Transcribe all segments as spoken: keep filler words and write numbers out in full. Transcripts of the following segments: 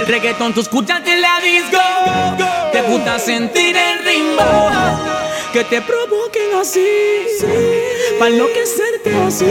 reggaetón tú escuchas en la disco. Te gusta sentir el ritmo que te provoquen así, para enloquecerte así.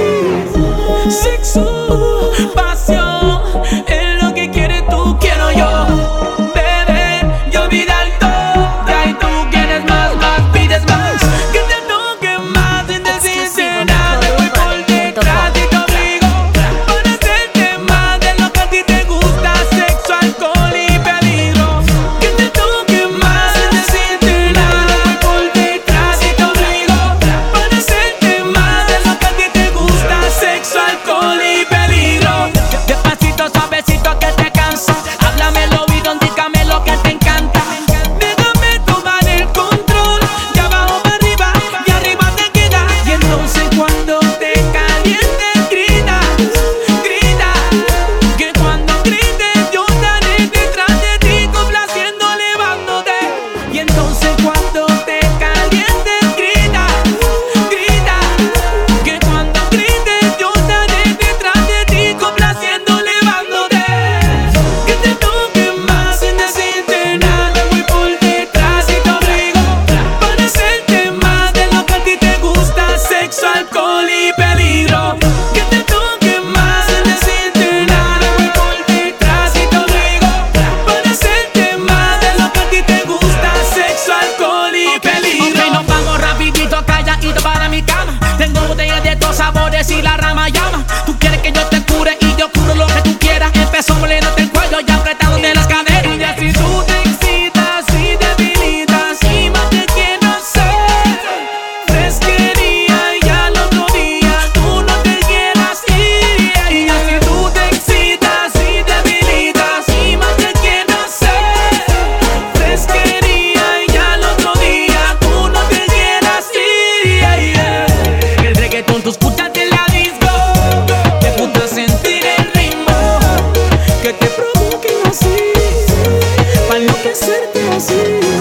Sexo, pasión, es lo que quieres tú, quiero yo. Beber y olvidar todo, y tú quieres más, más, pides más. Que te toque más sin decirte nada. Me voy por detrás y te obligo para hacerte más de lo que a ti te gusta. Sexo, alcohol y peligro. Que te toque más sin decirte nada. Me voy por detrás y te obligo para hacerte más de lo que a ti te gusta. Sexo, alcohol y peligro. Despacito, suavecito que te cansa. Háblame el oído, indícame lo que te encanta. Déjame tomar el control. De abajo para arriba y arriba te quedas. Y entonces cuando te calientes gritas, gritas. Que cuando grites yo estaré detrás de ti complaciendo, elevándote. Y entonces cuando te calientes gritas, gritas. Que cuando grites yo estaré detrás de ti complaciendo, elevándote. Que te toque más sin decirte nada. Me voy por detrás y te obligo para hacerte más de lo que a ti te gusta. Sexo, alcohol y peligro. Que te toque más sin decirte nada. Me voy por detrás y te obligo para hacerte más de lo que a ti te gusta. Sexo, alcohol y peligro. Ok, nos vamos rapidito, calladito para mi cama. Tengo botellas de todos sabores y la rama llama. Tú quieres que yo te cure y yo curo lo que tú quieras. Empezó moliéndote el cuello y apretado de las caderas. Y así tú te excitas y debilitas y más te quiero hacer fresquería y al otro día tú no te quieras ir. Y así tú te excitas y debilitas y más te quiero hacer fresquería y al otro día tú no te quieras ir. El reggaetón tú escuchas en la disco. Te gusta sentir el ritmo que te provoquen así, para enloquecerte así.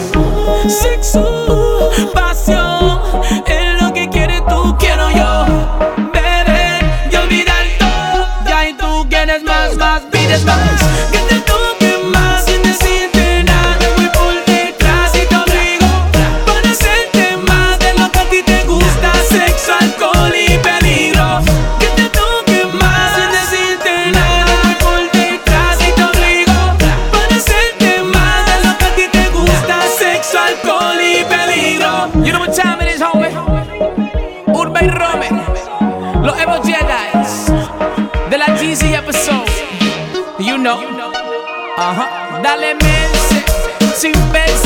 Sexo, pasión, es lo que quieres tú, quiero yo. Beber y olvidar todo, ya y tú quieres más, más, pides más. Que te toque más sin decirte nada. Me voy por detrás y te obligo para hacerte más de lo que a ti te gusta. Sexo, alcohol y peligro. Que te toque más sin decirte nada. Me voy por detrás y te obligo para hacerte más de lo que a ti te gusta. Sexo, alcohol y peligro. You know what time it is, homie. Urba y Romer, los Evo Jedis de la G Z episode. You know. Ajá. Dale merce sin verse.